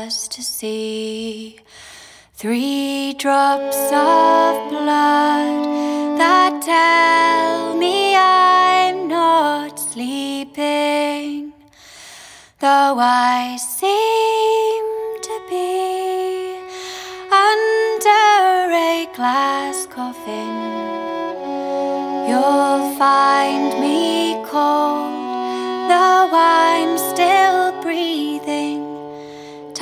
just to see 3 drops of blood that tell me I'm not sleeping, though I seem to be under a glass coffin. You'll find me cold, though I'm still breathing.